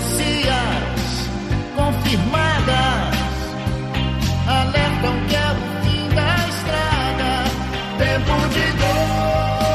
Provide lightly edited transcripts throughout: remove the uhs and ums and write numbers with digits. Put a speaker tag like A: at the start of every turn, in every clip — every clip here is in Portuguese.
A: profecias confirmadas alertam que é o fim da estrada, tempo de dor.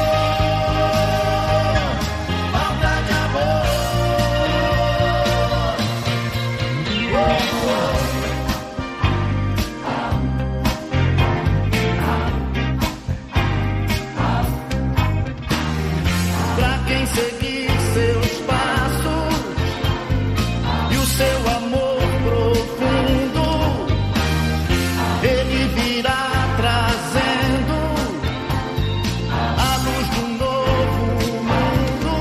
A: Seguir seus passos e o seu amor profundo, ele virá trazendo a luz de um novo mundo.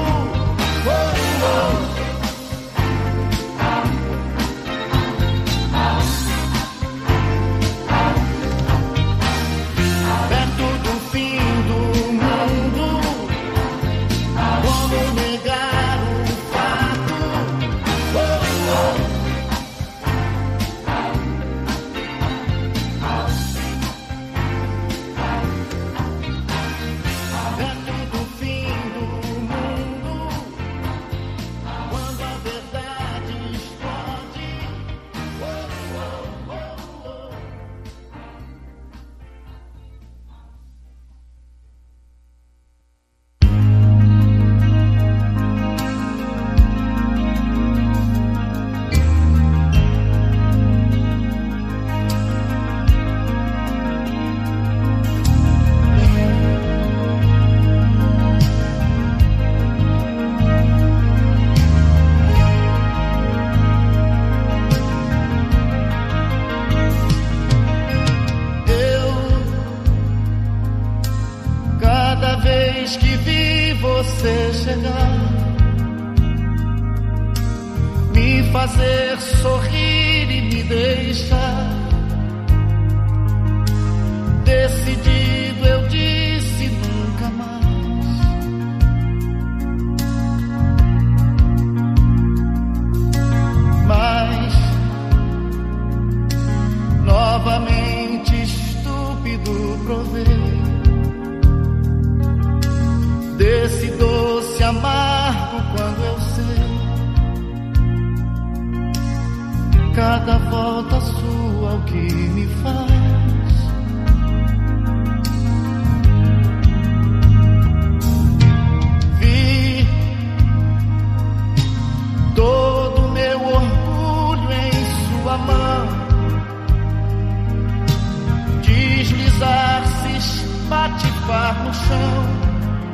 A: Perto do fim do mundo, como negar o fato? Perto do fim do mundo, quando a verdade explode. Cada vez que vi você chegar, me fazer sorrir e me deixar decidido, eu disse nunca mais. Mas novamente estúpido provei desse doce amargo quando eu sei cada volta sua o que me faz. Vi todo meu orgulho em sua mão deslizar-se, espatifar no chão.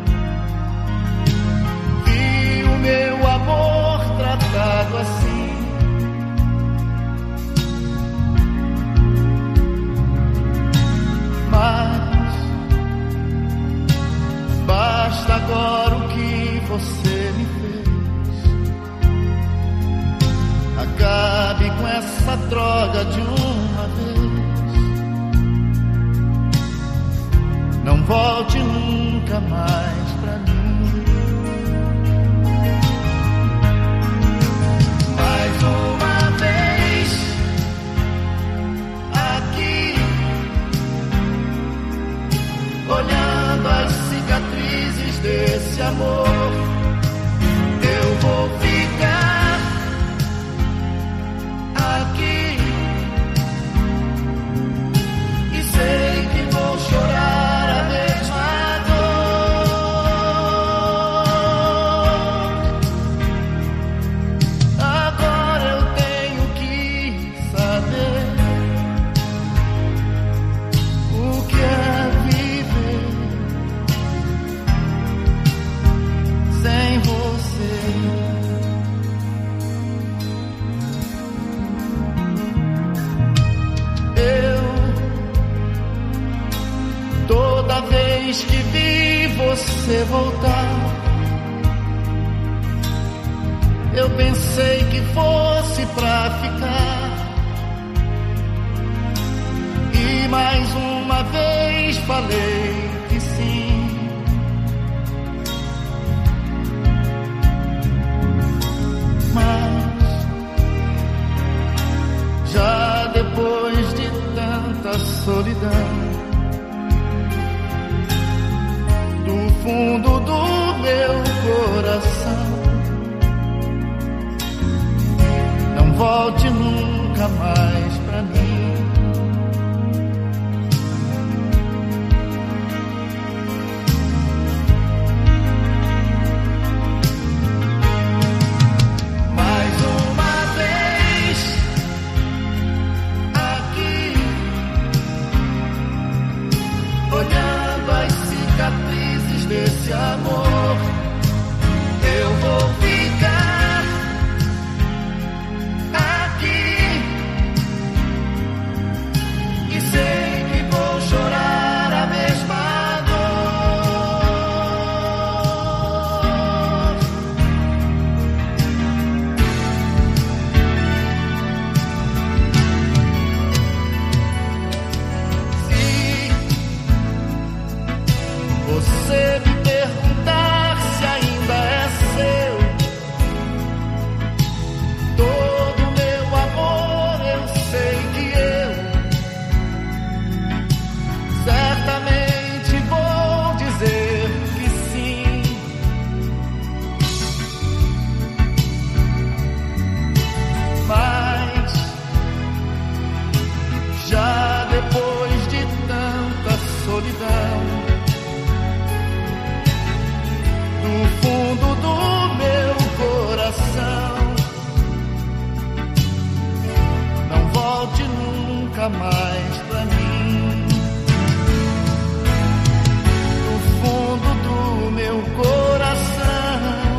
A: Meu amor tratado assim, mas basta agora o que você me fez. Acabe com essa droga de uma vez, não volte nunca mais pra mim. Uma vez aqui, olhando as cicatrizes desse amor, eu vou ficar aqui e sei que vou chorar a mesma que vi você voltar, eu pensei que fosse pra ficar, e mais uma vez falei que sim. Mas já depois de tanta solidão, fundo do meu coração, volte nunca mais pra mim. Mais uma vez aqui, olhando as cicatrizes desse amor, eu vou ficar aqui e sei que vou chorar a mesma dor. Se você me perguntar se ainda é seu todo meu amor, eu sei que eu certamente vou dizer que sim. Mas já depois de tanta solidão, no fundo do meu coração, não volte nunca mais pra mim. No fundo do meu coração,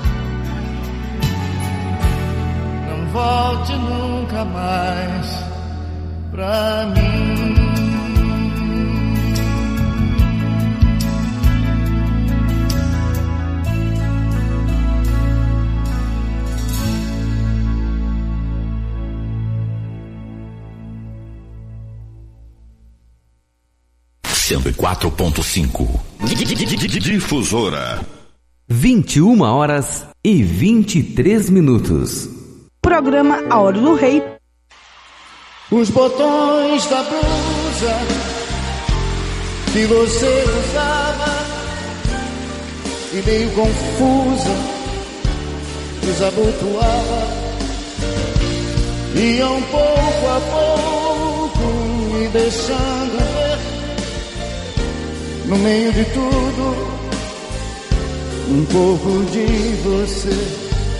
A: não volte nunca mais pra mim.
B: Sendo 4.5 Difusora.
C: 21h23.
D: Programa A Hora do Rei.
A: Os botões da blusa que você usava e meio confusa desabotoava, iam pouco a pouco me deixando ver, no meio de tudo, um pouco de você.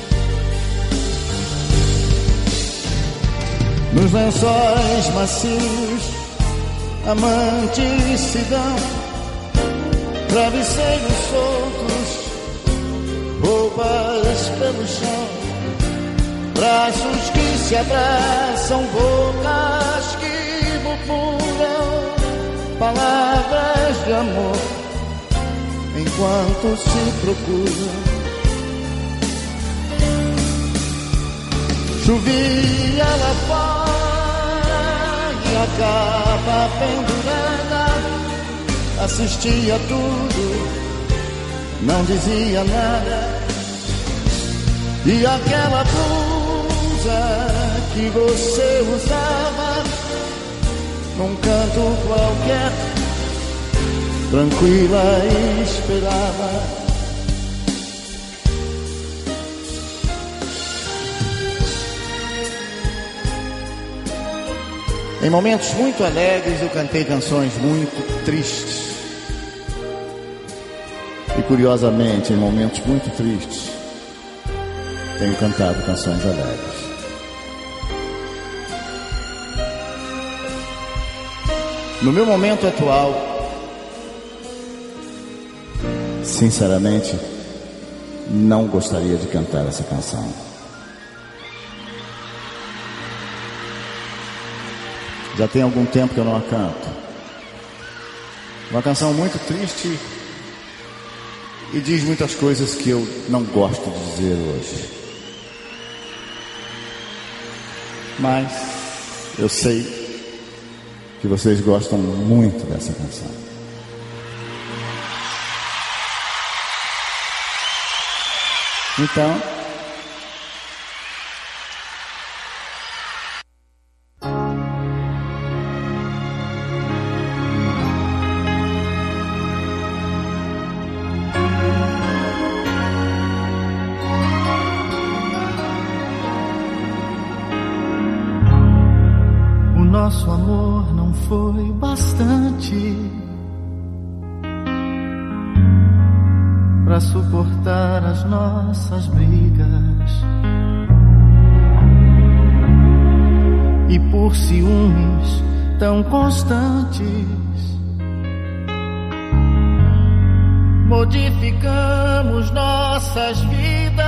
A: Nos lençóis macios, a manticidão, travesseiros soltos, roupas pelo chão, braços que se abraçam, bocas que murmuram palavras de amor enquanto se procuram. Chovia lá fora e a capa pendurada, assistia tudo, não dizia nada. E aquela blusa que você usava num canto qualquer, tranquila, esperava. Em momentos muito alegres eu cantei canções muito tristes. E curiosamente, em momentos muito tristes, tenho cantado canções alegres. No meu momento atual, sinceramente, não gostaria de cantar essa canção. Já tem algum tempo que eu não a canto. Uma canção muito triste e diz muitas coisas que eu não gosto de dizer hoje. Mas eu sei que vocês gostam muito dessa canção. Então,
C: nosso amor não foi bastante pra suportar as nossas brigas, e por ciúmes tão constantes modificamos nossas vidas.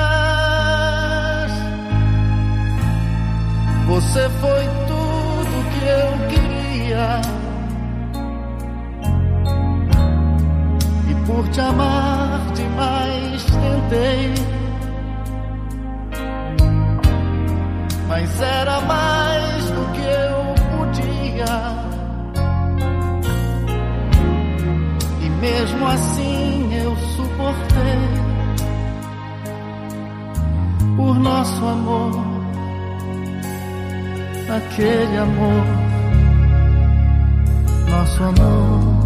C: Você foi tudo que eu queria, e por te amar demais tentei, mas era mais do que eu podia, e mesmo assim eu suportei. Por nosso amor, aquele amor, nosso amor.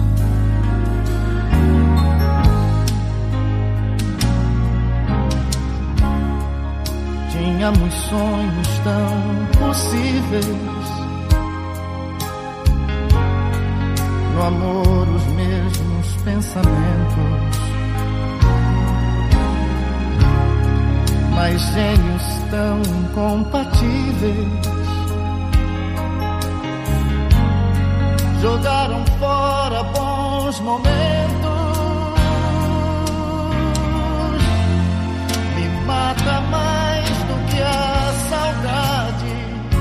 C: Tínhamos sonhos tão possíveis, no amor os mesmos pensamentos, mas gênios tão incompatíveis jogaram fora bons momentos. Me mata mais do que a saudade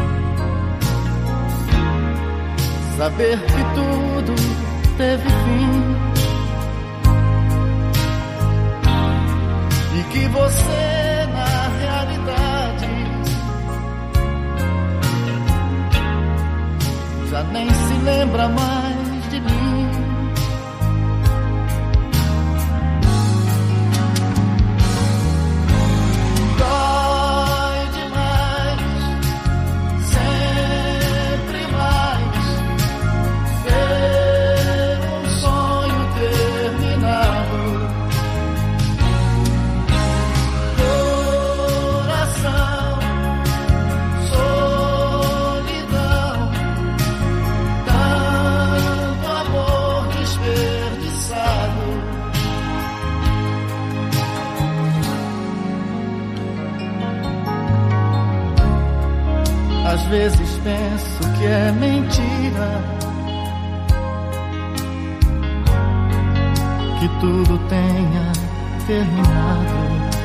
C: saber que tudo teve fim, e que você na realidade já nem se lembra mais de mim. Dói demais, sempre mais, ver um sonho terminado. Coração, solidão, tanto amor desperdiçado. Às vezes penso que é mentira, que tudo tenha terminado,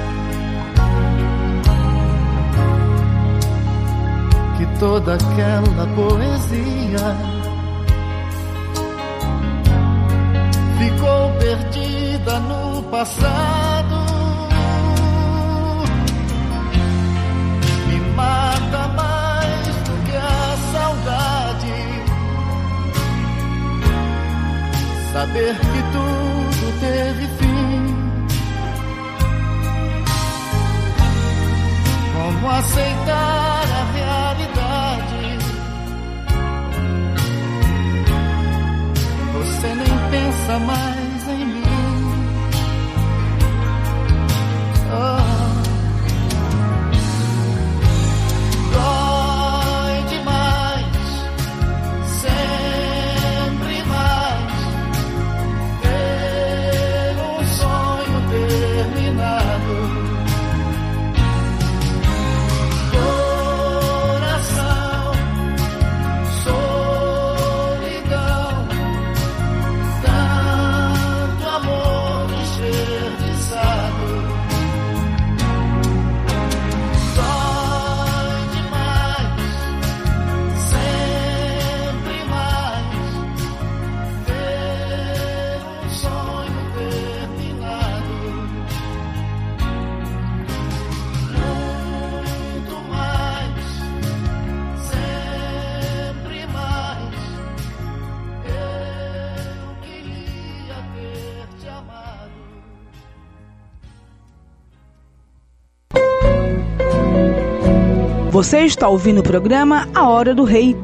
C: que toda aquela poesia ficou perdida no passado. Me mata mais do que a saudade saber que tudo teve fim. Como aceitar a realidade? Você nem pensa mais em mim. Dói demais, sempre mais, ver um sonho terminado. Coração, solidão, tanto amor desperdiçado. Dói demais, sempre mais, ver um sonho terminado. Muito mais, sempre mais, eu queria ter te amado.
D: Você está ouvindo o programa A Hora do Rei.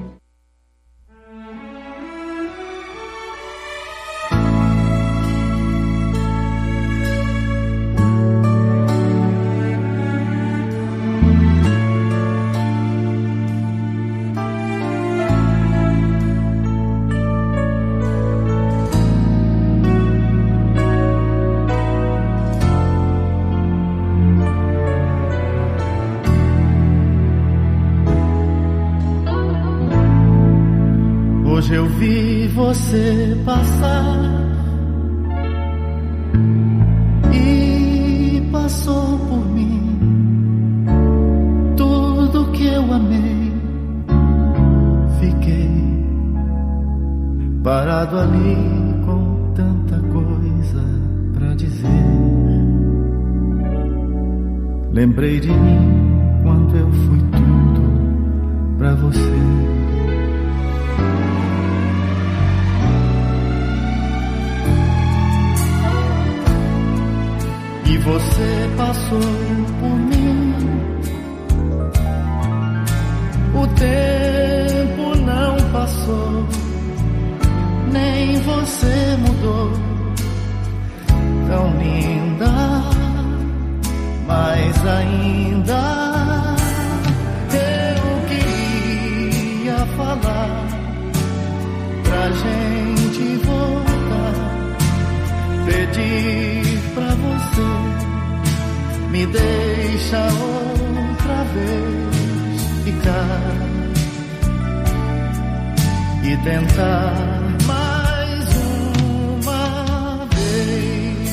C: Hoje eu vi você passar e passou por mim tudo que eu amei. Fiquei parado ali com tanta coisa pra dizer. Lembrei de mim quando eu fui tudo pra você. E você passou por mim. O tempo não passou, nem você mudou. Tão linda, mas ainda eu queria falar pra gente voltar, pedir pra você me deixa outra vez ficar e tentar mais uma vez.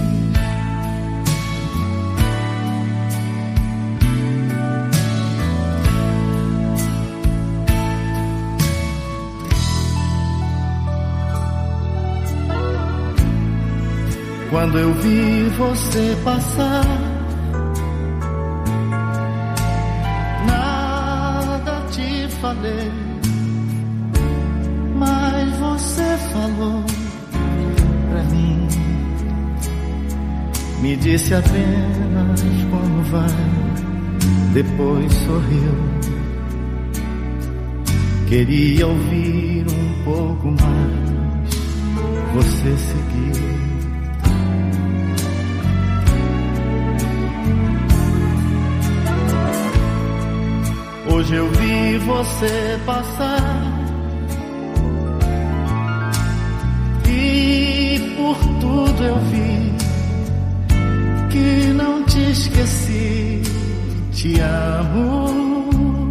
C: Quando eu vi você passar, nada te falei, mas você falou pra mim. Me disse apenas como vai, depois sorriu. Queria ouvir um pouco mais, você seguiu. Hoje eu vi você passar e por tudo eu vi que não te esqueci. Te amo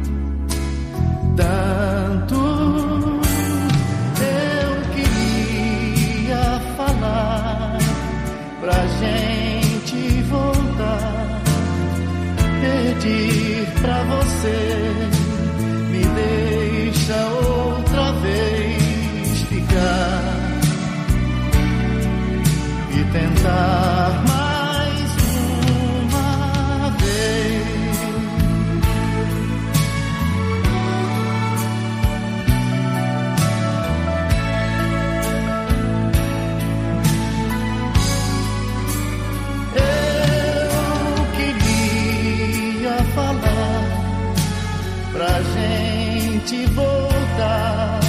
C: tanto. Eu queria falar pra gente voltar, pedir pra você me deixa outra vez ficar e tentar mais uma vez. Eu queria falar pra gente voltar,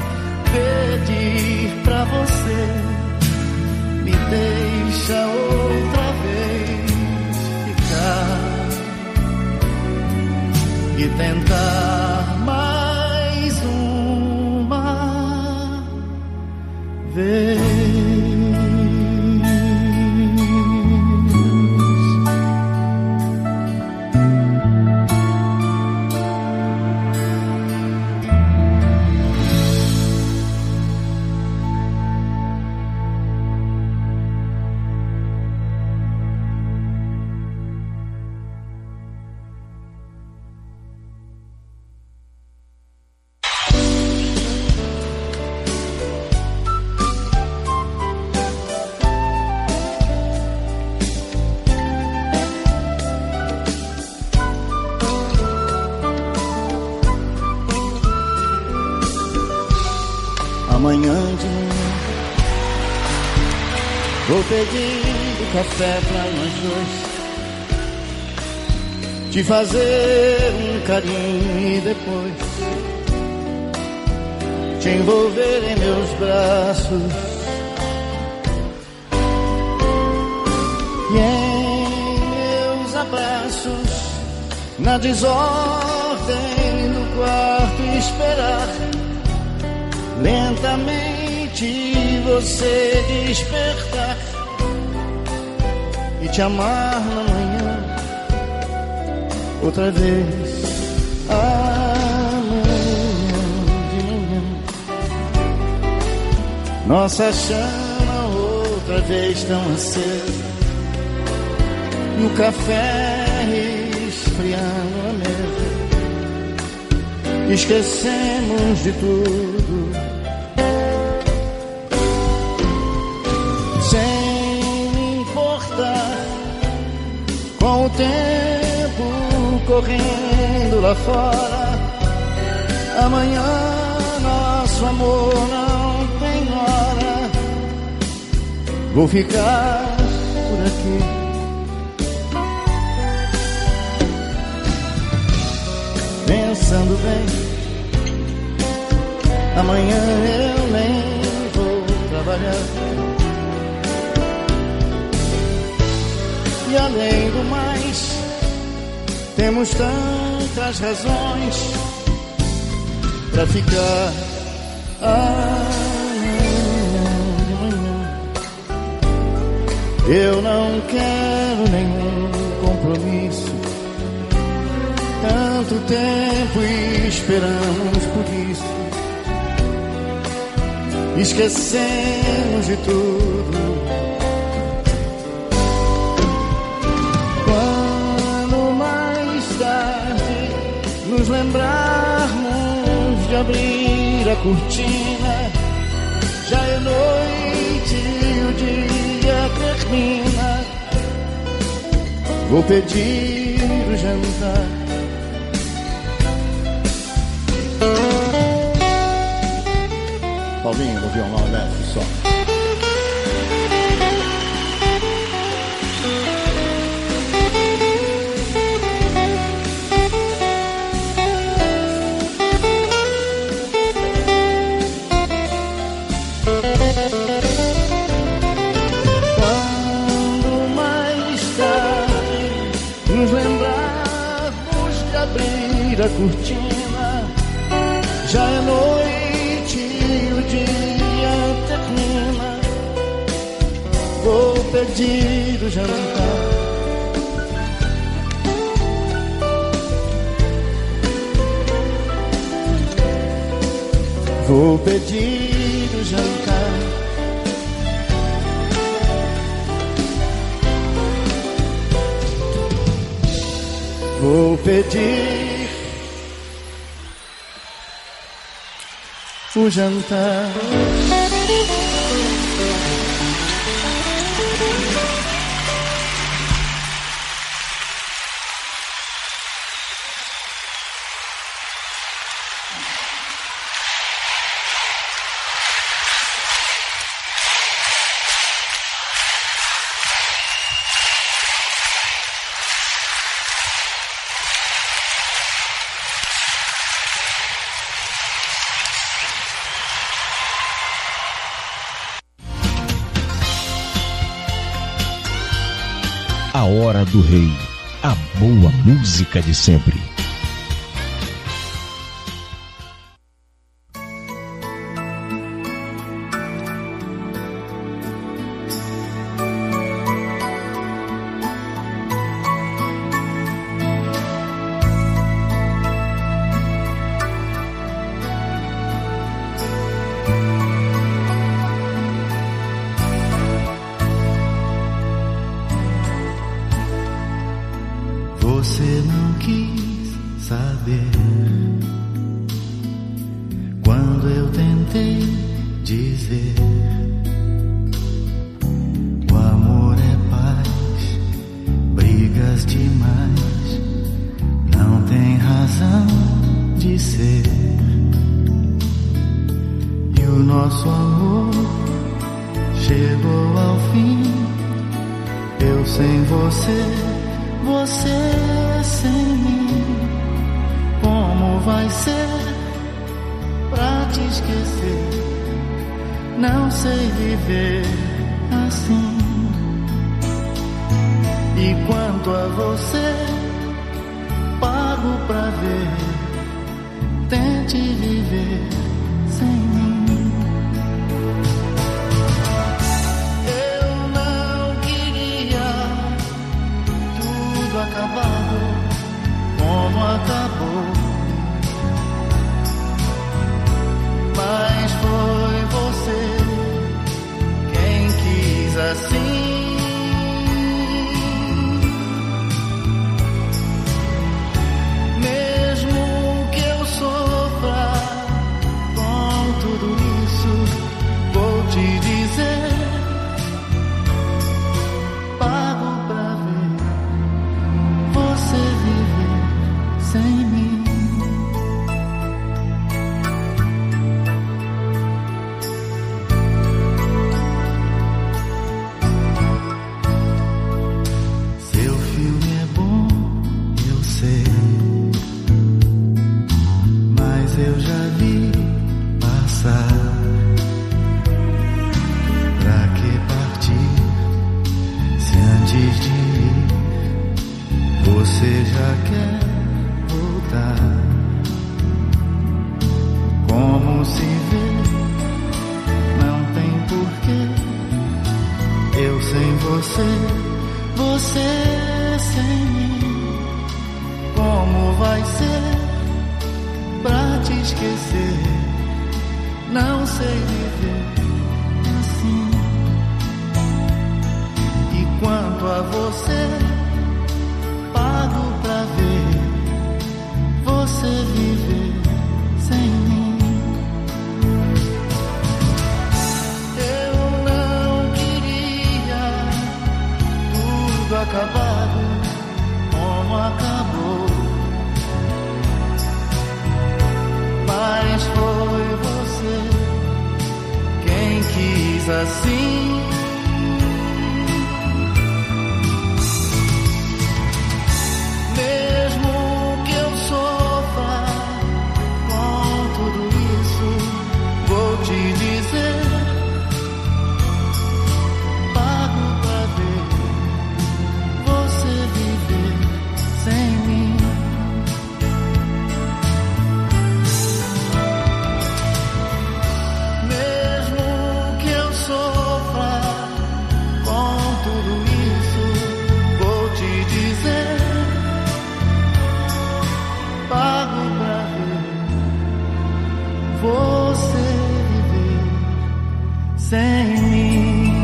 C: pedir pra você me deixa outra vez ficar e tentar mais uma vez.
A: Amanhã de manhã vou pedir café pra nós dois, te fazer um carinho e depois te envolver em meus braços e em meus abraços, na desordem do quarto esperar lentamente você despertar e te amar na manhã outra vez. Amanhã de manhã Nossa chama outra vez tão acesa, e o café esfriando a mesa. Esquecemos de tudo, sem me importar com o tempo correndo lá fora. Amanhã nosso amor não tem hora. Vou ficar por aqui, pensando bem. Amanhã eu nem vou trabalhar. E além do mais, temos tantas razões pra ficar. Eu não quero nenhum compromisso. Tanto tempo esperamos por isso. Esquecemos de tudo. Quando mais tarde nos lembrarmos de abrir a cortina, já é noite e o dia termina. Vou pedir o jantar. Paulinho, no violão elétrico só. Quando mais tarde nos lembrarmos de abrir a cortina, já é noite e o dia termina. Vou pedir o jantar. Vou pedir o jantar. Vou pedir o jantar.
E: A Hora do Rei, a boa música de sempre.
C: Você não quis saber quando eu tentei dizer: o amor é paz, brigas demais, não tem razão de ser. E o nosso amor chegou ao fim, eu sem você, você sem mim. Como vai ser pra te esquecer? Não sei viver assim. E quanto a você, pago pra ver. Tente viver sem mim. Acabado como acabou, mas foi você sem mim? Como vai ser pra te esquecer? Não sei viver assim. E quanto a você, pago pra ver você viver sem mim. Eu não queria tudo acabado como acabou, mas foi você quem quis assim. Mesmo que eu sofra com tudo isso, vou te dizer, pago pra ver você viver sem mim. Mesmo que eu sofra com tudo isso, vou te dizer, pago pra ver você viver sem mim.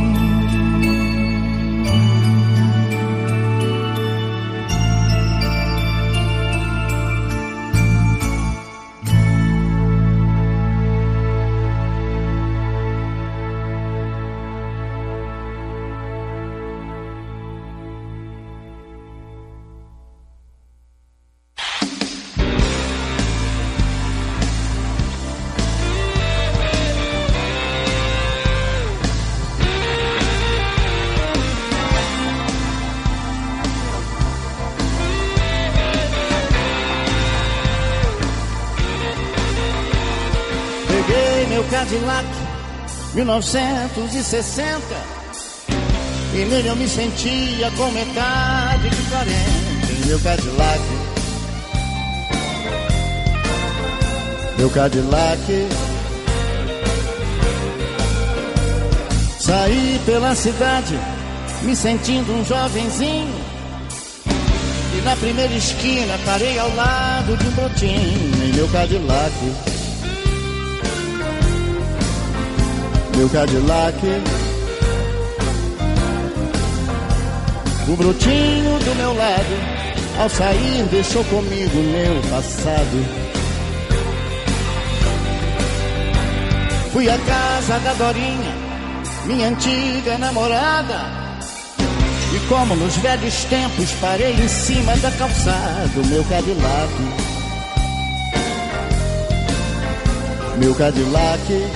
A: Peguei meu Cadillac 1960 e nele eu me sentia com metade de 40 em meu Cadillac. Meu Cadillac. Saí pela cidade me sentindo um jovenzinho e na primeira esquina parei ao lado de um brotinho em meu Cadillac. Meu Cadillac. O brotinho do meu lado, ao sair, deixou comigo meu passado. Fui à casa da Dorinha, minha antiga namorada, e como nos velhos tempos, parei em cima da calçada, meu Cadillac. Meu Cadillac.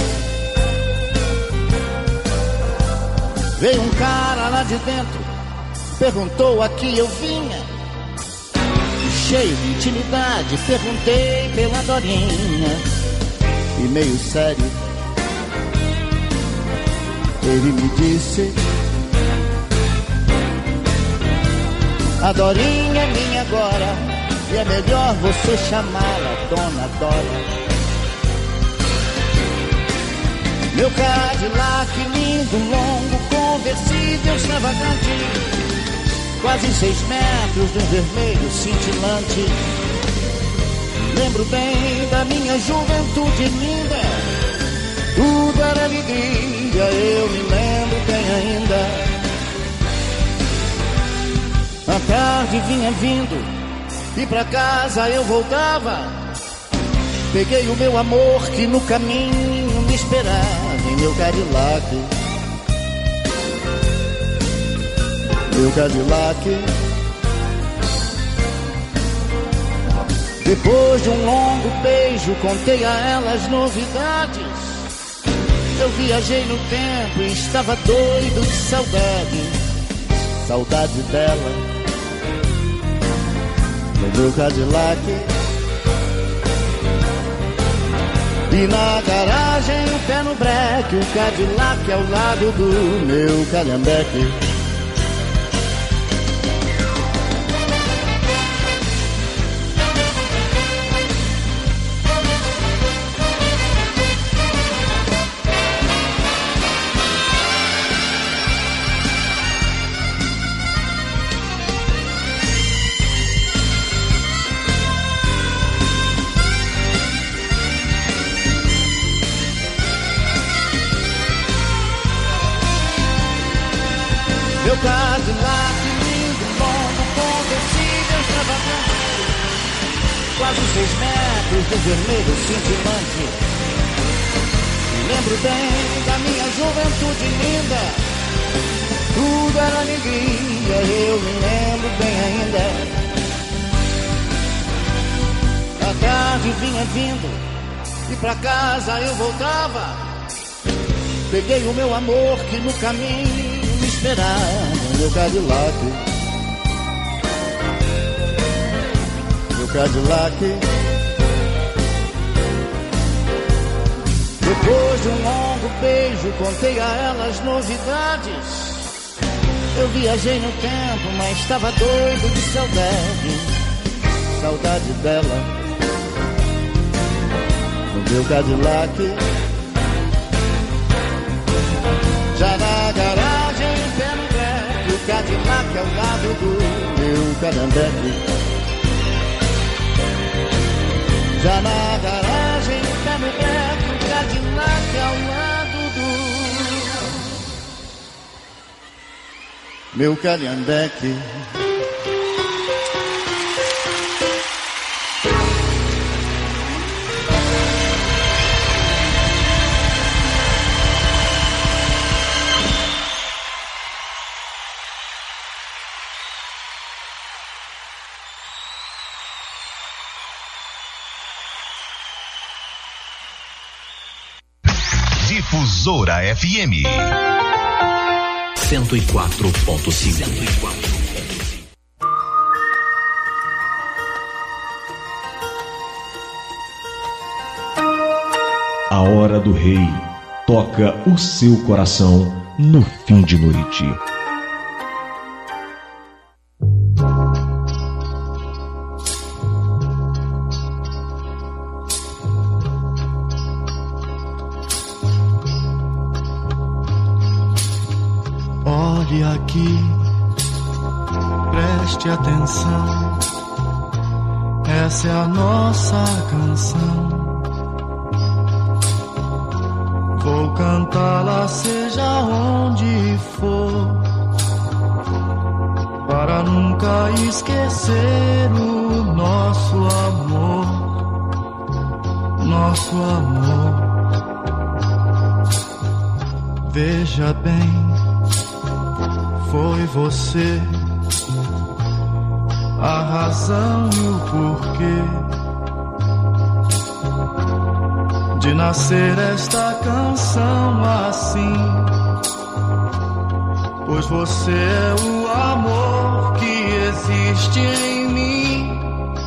A: Veio um cara lá de dentro, perguntou a que eu vinha. E cheio de intimidade, perguntei pela Dorinha. E meio sério, ele me disse: a Dorinha é minha agora, e é melhor você chamá-la Dona Dora. Meu Cadillac lindo, longo, conversível, extravagante, quase 6 metros de um vermelho cintilante. Lembro bem da minha juventude linda, tudo era alegria, eu me lembro bem ainda. A tarde vinha vindo e pra casa eu voltava. Peguei o meu amor que no caminho me esperava em meu Cadillac. Meu Cadillac. Depois de um longo beijo, contei a ela as novidades. Eu viajei no tempo e estava doido de saudade. Saudade dela no meu Cadillac. E na garagem, o pé no breque, o Cadillac ao lado do meu calhambeque. quase 6 metros de vermelho cintilante. Me lembro bem da minha juventude linda, tudo era alegria, eu me lembro bem ainda. A tarde vinha vindo e pra casa eu voltava. Peguei o meu amor que no caminho me esperava, meu Cadillac. Meu Cadillac. Depois de um longo beijo, contei a ela as novidades. Eu viajei no tempo, mas estava doido de saudade. Saudade dela, no meu Cadillac. Já na garagem, pé no breque, o Cadillac ao lado do meu Carandeque. Já na garagem, pé no breque, o Cadillac ao lado do meu Carandeque.
E: Difusora FM
B: 104.5.
E: A Hora do Rei toca o seu coração no fim de noite.
C: Olhe aqui, preste atenção. Essa é a nossa canção. Vou cantá-la seja onde for, para nunca esquecer o nosso amor, nosso amor. Veja bem, foi você a razão e o porquê de nascer esta canção assim, pois você é o amor que existe em mim.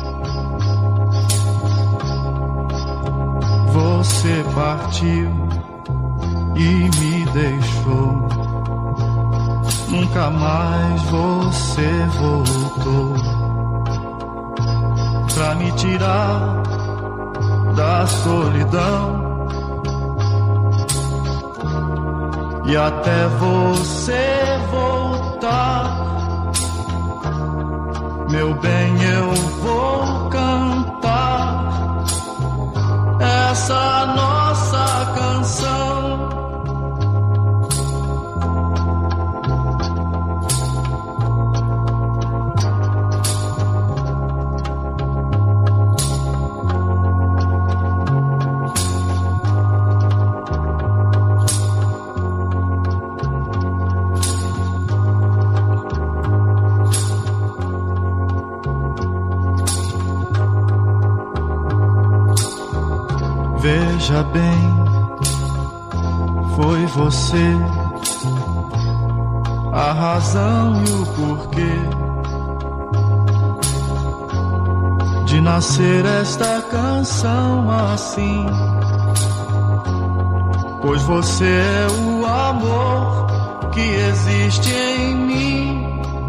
C: Você partiu e me deixou, nunca mais você voltou pra me tirar da solidão. E até você voltar, meu bem, eu vou cantar essa nossa canção. Veja bem, foi você a razão e o porquê de nascer esta canção assim, pois você é o amor que existe em mim.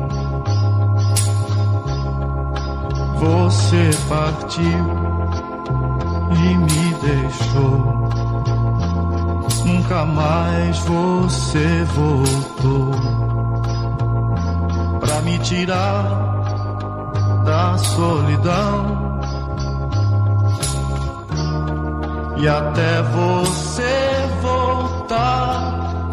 C: Você partiu e me deixou, nunca mais você voltou pra me tirar da solidão. E até você voltar,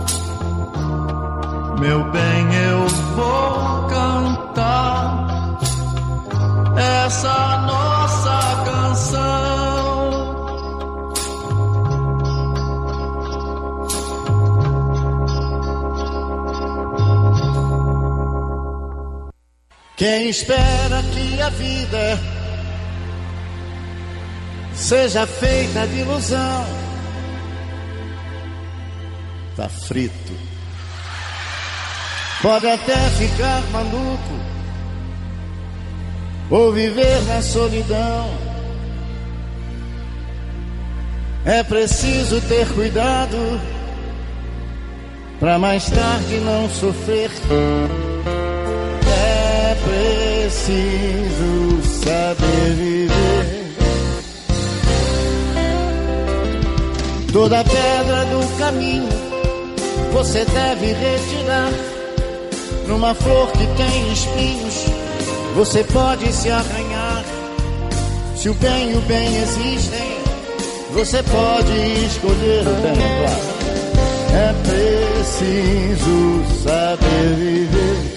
C: meu bem, eu vou cantar essa nossa canção.
A: Quem espera que a vida seja feita de ilusão tá frito. Pode até ficar maluco ou viver na solidão. É preciso ter cuidado pra mais tarde não sofrer. É preciso saber viver. Toda pedra do caminho você deve retirar. Numa flor que tem espinhos você pode se arranhar. Se o bem e o bem existem, você pode escolher o bem, claro. É preciso saber viver.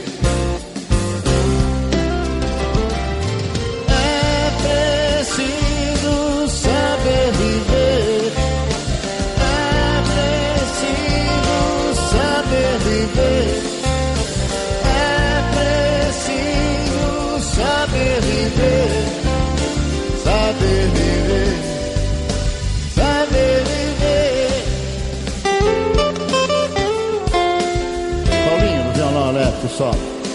A: É preciso saber viver. É preciso saber viver. É preciso saber viver. Saber viver. Saber viver. Paulinho no violão elétrico só.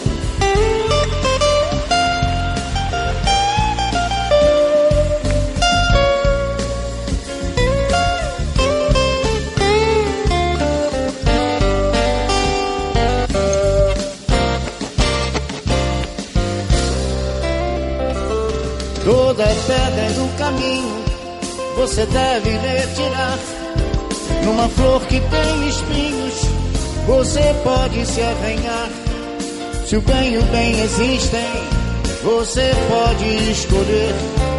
A: Toda pedra do caminho você deve retirar. Numa flor que tem espinhos você pode se arranhar. Se o bem e o bem existem, você pode escolher.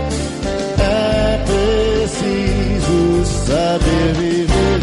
A: É preciso saber viver.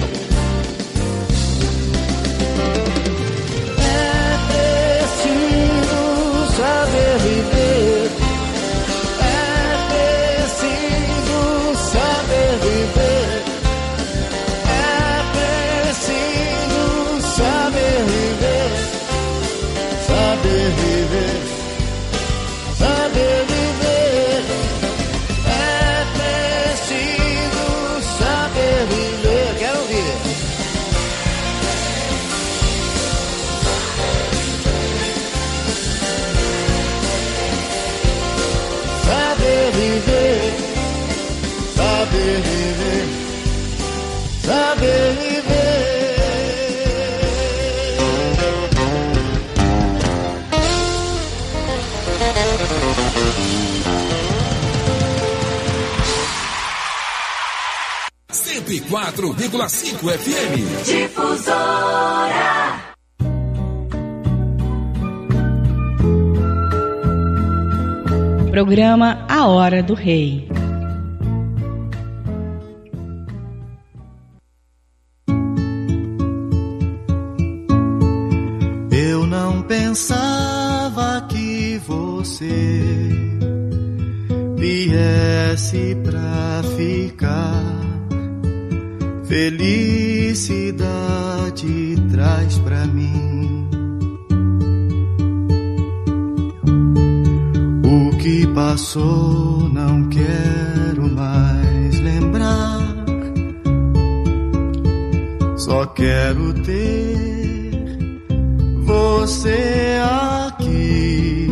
A: É preciso saber viver. É preciso saber viver. É preciso saber viver. Saber viver. Saber viver. É preciso saber viver. Quero ouvir. Saber viver. Saber viver. Saber viver.
B: Sempre 4,5 FM.
F: Difusora.
D: Programa A Hora do Rei.
C: Eu não pensava que você viesse pra ficar. Felicidade traz pra mim o que passou, não quero mais lembrar. Só quero ter você aqui.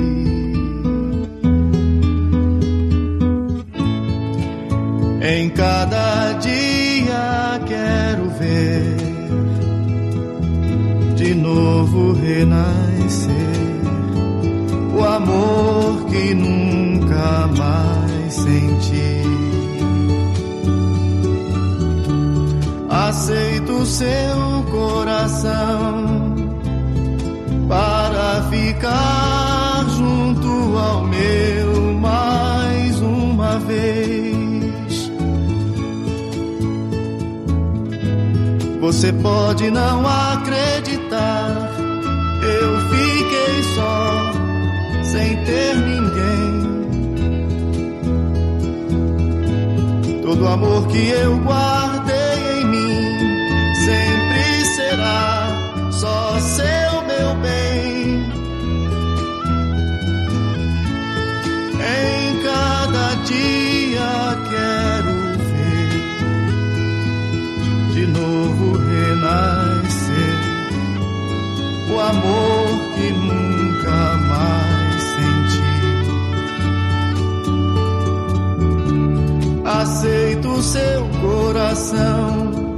C: Em cada dia quero ver de novo renascer o amor que nunca mais senti. Aceito seu coração para ficar junto ao meu mais uma vez. Você pode não acreditar, eu fiquei só, sem ter ninguém. Todo amor que eu guardei em mim sempre será só seu, meu bem. dia quero ver de novo renascer o amor que nunca mais senti. Aceito seu coração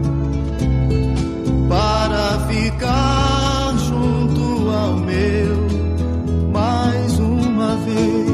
C: para ficar junto ao meu mais uma vez.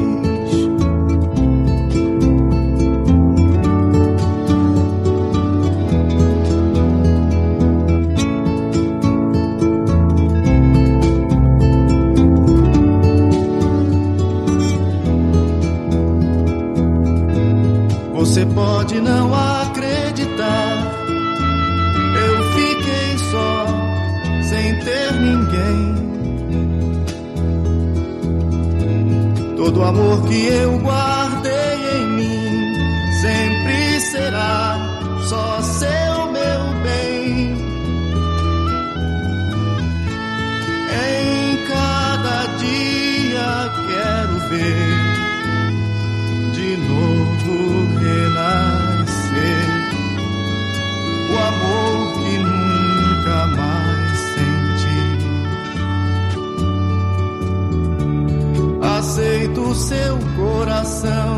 C: Você pode não acreditar, eu fiquei só, sem ter ninguém. Todo o amor que eu guardei em mim sempre será só seu, meu bem. Em cada dia quero ver de novo renascer o amor que nunca mais senti. Aceito seu coração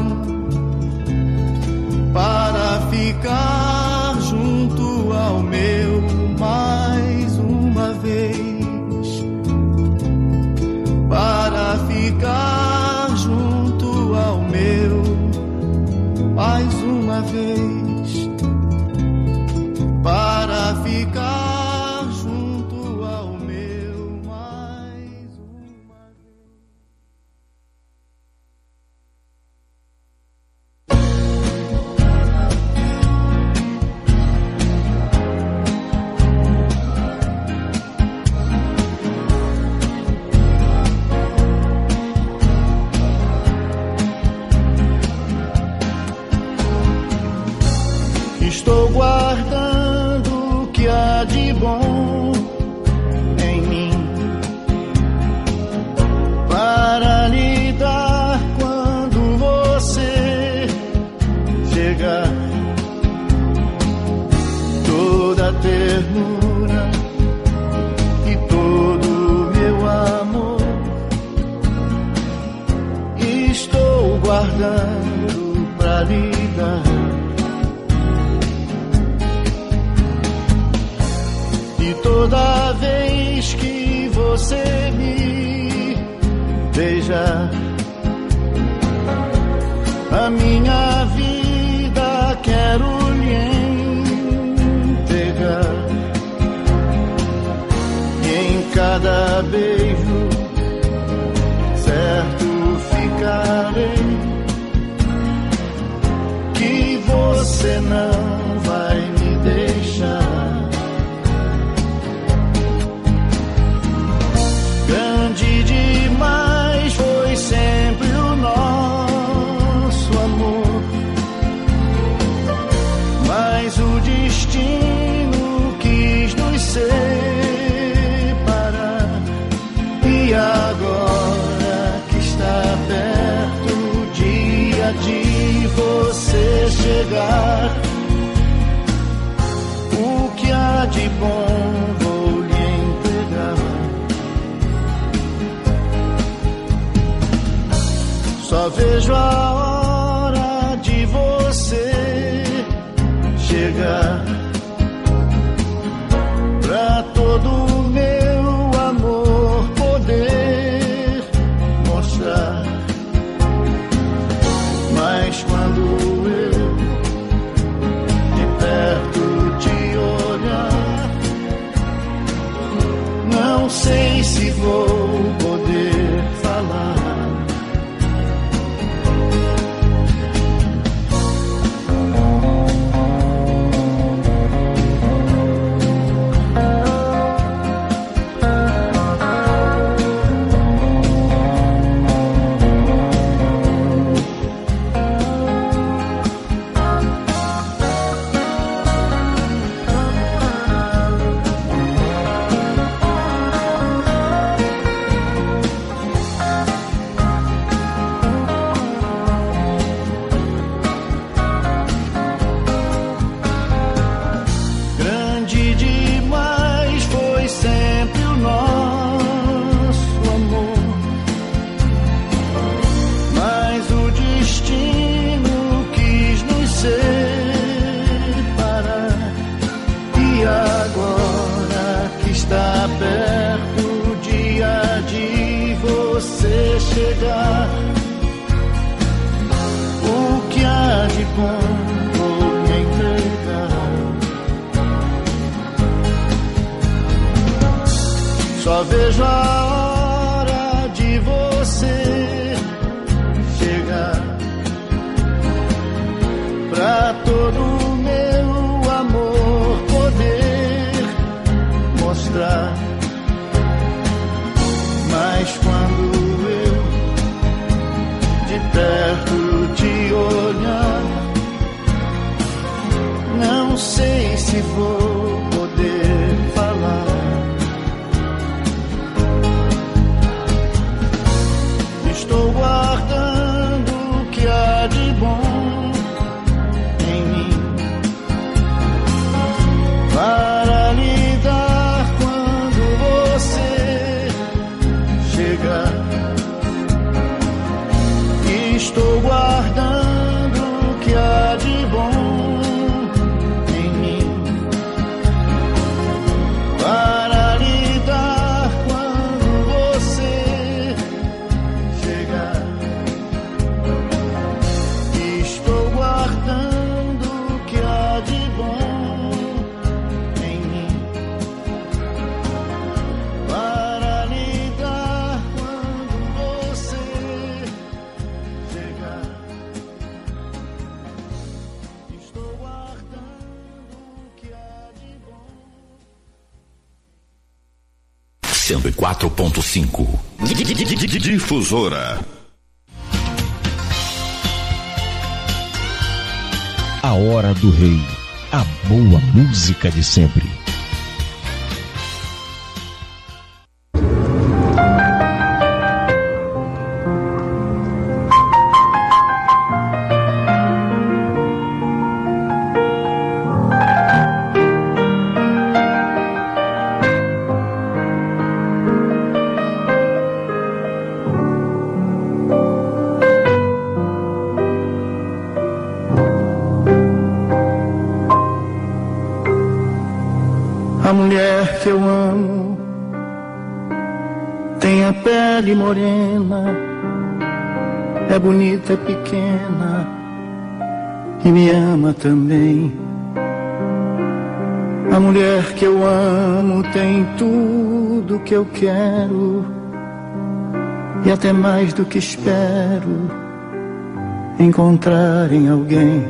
C: para ficar junto ao meu mais uma vez, para ficar junto ao meu mais uma vez, para ficar junto ao meu mais uma Estou guardando o que há de bom em mim para lhe dar quando você chegar. Toda a ternura e todo o meu amor estou guardando para lhe dar. E toda vez que você me beija, a minha vida quero lhe entregar. E em cada beijo certo ficarei que você não vai me deixar. Grande demais foi sempre o nosso amor, mas o destino quis nos separar. E agora que está perto o dia de você chegar, o que há de bom vou lhe entregar. Só vejo a hora de você chegar, pra todo o meu amor poder mostrar. Mas quando eu de perto te olhar, não sei se vou poder falar. de bom vou me entregar. Só vejo a hora de você chegar pra todo o meu amor poder mostrar. Mas quando eu de perto te olhar, não sei se vou poder falar. Estou guardando o que há de bom em mim para lhe dar quando você chegar. Estou guardando o que há de bom em mim para lhe dar quando você chegar. Estou guardando o que há de bom em mim para lhe dar quando você chegar. Estou guardando o que há de bom.
B: 104.5 Difusora.
E: A Hora do Rei. A boa música de sempre.
C: A mulher que eu amo tem a pele morena, é bonita, é pequena e me ama também. A mulher que eu amo tem tudo que eu quero e até mais do que espero encontrar em alguém.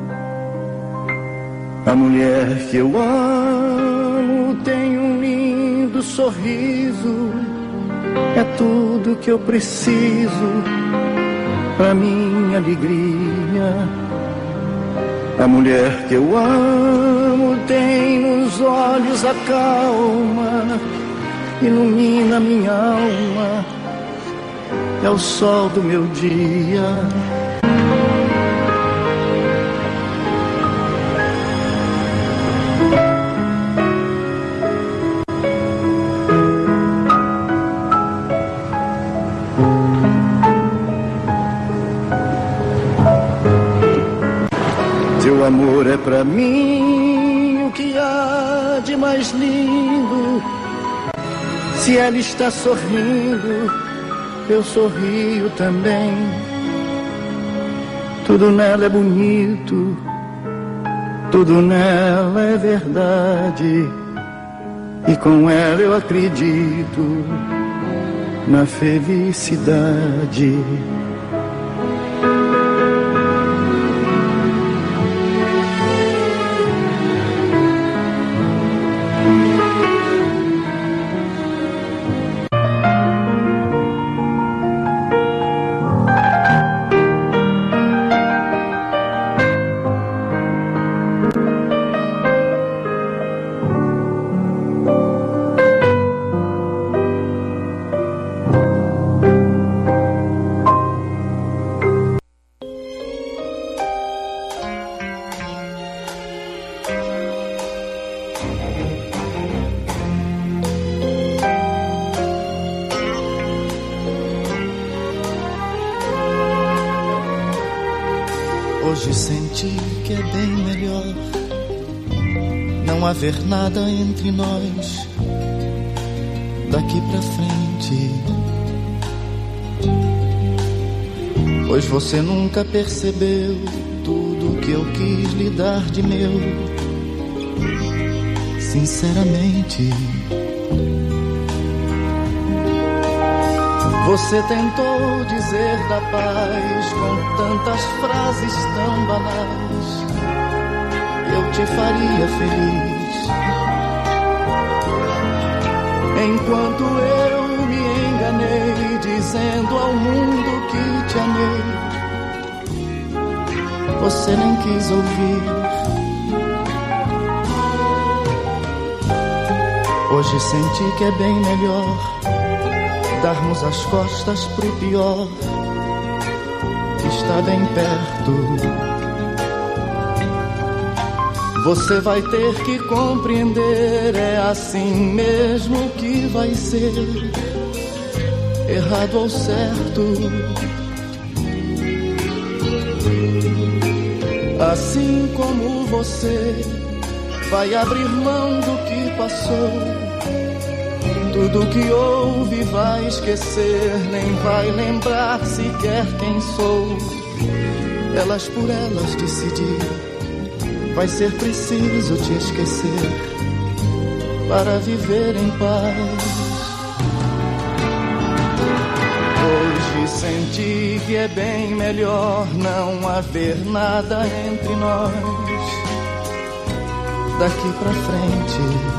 C: A mulher que eu amo tem um lindo sorriso, é tudo que eu preciso pra minha alegria. A mulher que eu amo tem nos olhos a calma, ilumina minha alma, é o sol do meu dia. Seu amor é pra mim o que há de mais lindo. Se ela está sorrindo, eu sorrio também. Tudo nela é bonito, tudo nela é verdade. E com ela eu acredito na felicidade. Hoje senti que é bem melhor não haver nada entre nós daqui pra frente. pois você nunca percebeu tudo que eu quis lhe dar de meu. Sinceramente, você tentou dizer da paz com tantas frases tão banais. Eu te faria feliz, enquanto eu me enganei dizendo ao mundo que te amei. Você nem quis ouvir. Hoje senti que é bem melhor darmos as costas pro pior, que está bem perto. Você vai ter que compreender, é assim mesmo que vai ser, errado ou certo. Assim como você vai abrir mão do que passou, tudo que houve vai esquecer, nem vai lembrar sequer quem sou. Elas por elas decidir, vai ser preciso te esquecer para viver em paz. Hoje senti que é bem melhor não haver nada entre nós daqui pra frente.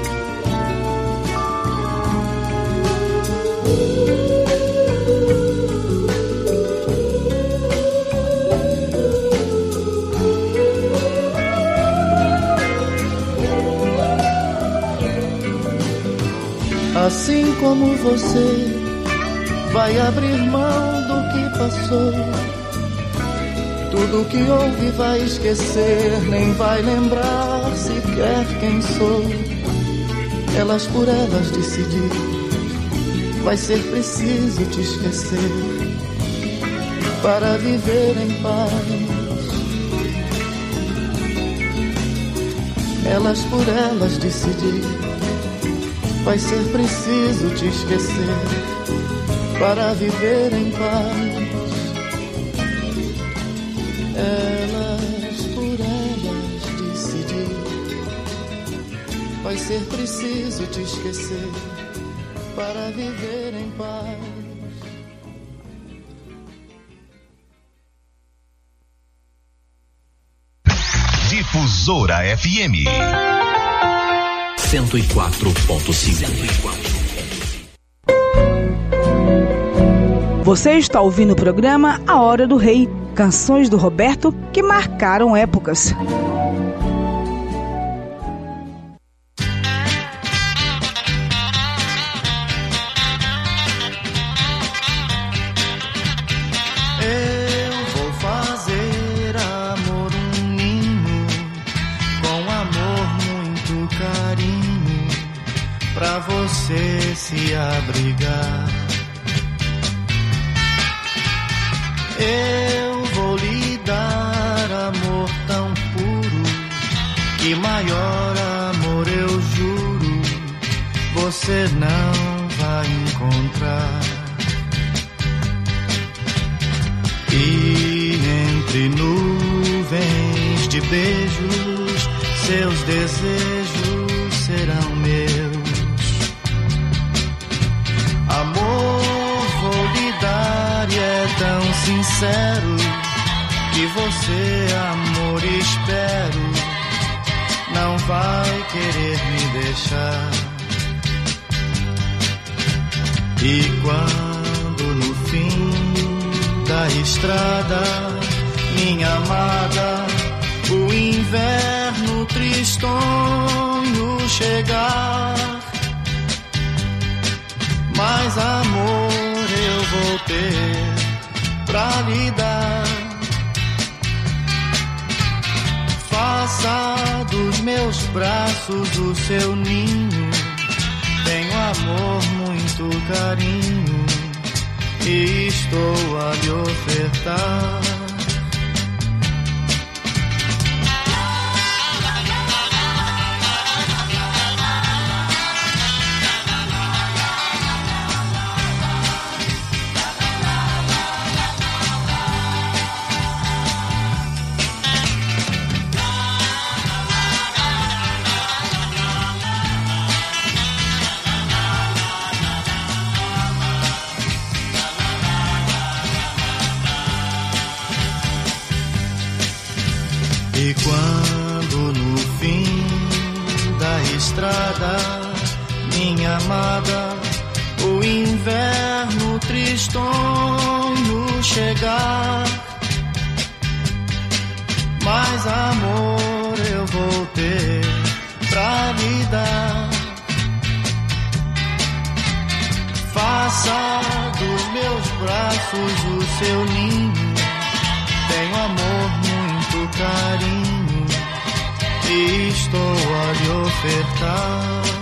C: Assim como você vai abrir mão do que passou, tudo que houve vai esquecer, nem vai lembrar sequer quem sou. Elas por elas decidir, vai ser preciso te esquecer para viver em paz. Elas por elas decidir, vai ser preciso te esquecer para viver em paz. Elas por elas decidir, vai ser preciso te esquecer para viver em paz.
G: Difusora FM 104.5.
H: Você está ouvindo o programa A Hora do Rei, canções do Roberto que marcaram épocas.
C: Se abrigar, eu vou lhe dar amor tão puro, que maior amor eu juro você não vai encontrar. E entre nuvens de beijos, seus desejos serão meus. Amor vou lhe dar e é tão sincero que você, amor, espero, não vai querer me deixar. E quando no fim da estrada, minha amada, o inverno tristonho chegar, mais amor eu vou ter pra lhe dar. Faça dos meus braços o seu ninho, tenho amor, muito carinho, e estou a lhe ofertar. E quando no fim da estrada, minha amada, o inverno tristonho chegar, mais amor eu vou ter pra lhe dar. Faça dos meus braços o seu ninho, tenho amor, muito carinho, e estou a lhe ofertar.